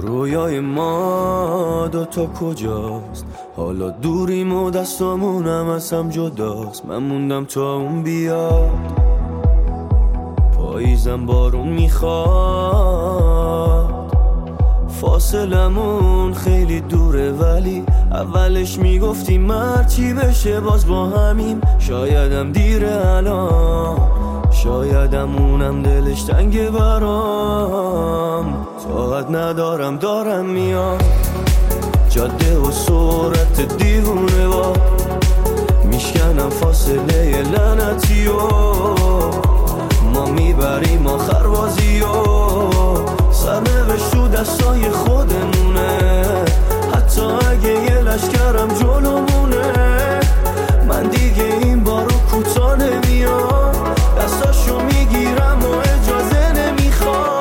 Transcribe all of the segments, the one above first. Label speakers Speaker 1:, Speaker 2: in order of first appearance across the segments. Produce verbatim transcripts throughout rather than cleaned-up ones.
Speaker 1: رویای ما دوتا کجاست؟ حالا دوریم و دستامونم از هم جداست. من موندم تا اون بیاد، پاییزم بارون میخواد. فاصلمون خیلی دوره ولی اولش میگفتیم مرد چی بشه باز با همیم. شایدم دیره الان، شایدم اونم دلش تنگه برام. طاقت ندارم دارم میام جاده و سرعت دیوونه با میشکنم فاصله لعنتی و ما میبریم آخر بازی و سرنوشت تو دستای خودمونه. حتی اگه یه لشکرم جلومونه من دیگه این بارو کوتا نمیام. دستاشو میگیرم و اجازه نمیخوام.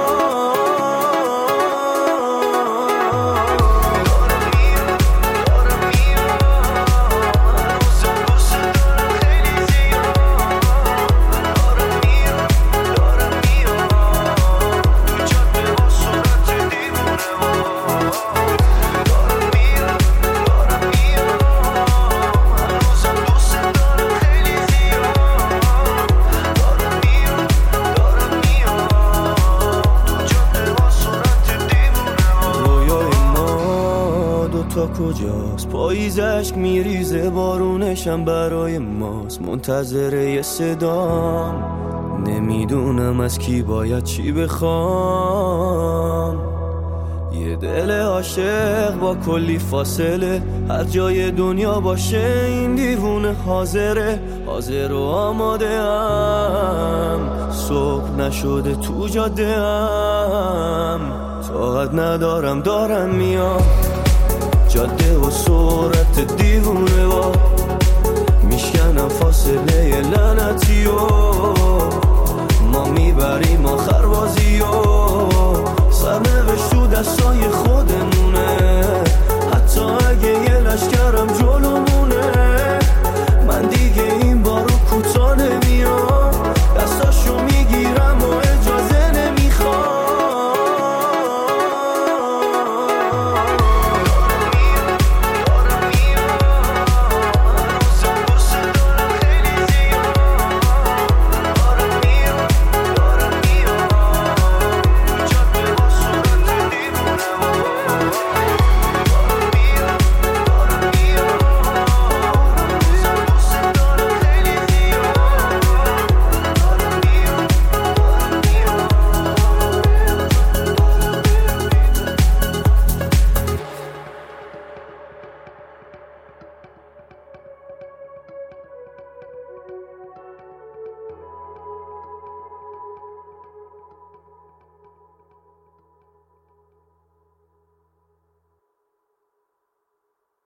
Speaker 1: کجاست؟ پاییز عشق میریزه بارونشم برای ماست. منتظره یه صدام، نمیدونم از کی باید چی بخوام. یه دل عاشق با کلی فاصله هر جای دنیا باشه این دیوونه حاضره. حاضر و آماده ام، صبح نشده تو جاده ام. طاقت ندارم دارم میام جاده و سرعت دیوونه